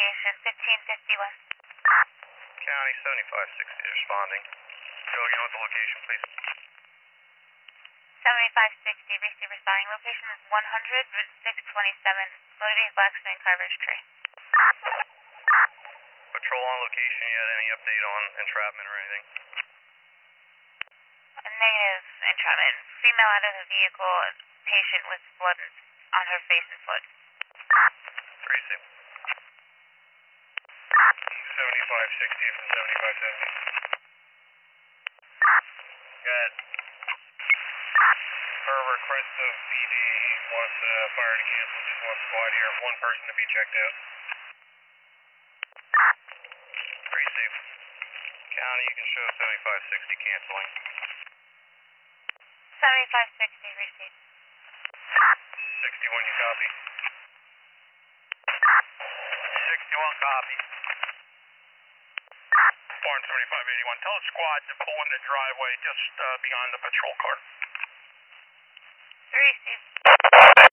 location, 1551. County 7560 responding. Go again with the location, please. 7560, receive responding. Location is 100 Route 627, Motivate Blackstone Carver's Tree. Patrol on location, you had any update on entrapment or anything? A negative entrapment. Female out of the vehicle, patient with blood on her face and foot. Receive. 7560 from 7570. Good. Per request of PD, wants fire to cancel, just one squad here, one person to be checked out. Receive. County, you can show 7560 canceling. 7560, receive. 61, you copy? 61, copy. Barn 7581, tell the squad to pull in the driveway just beyond the patrol car. Receive.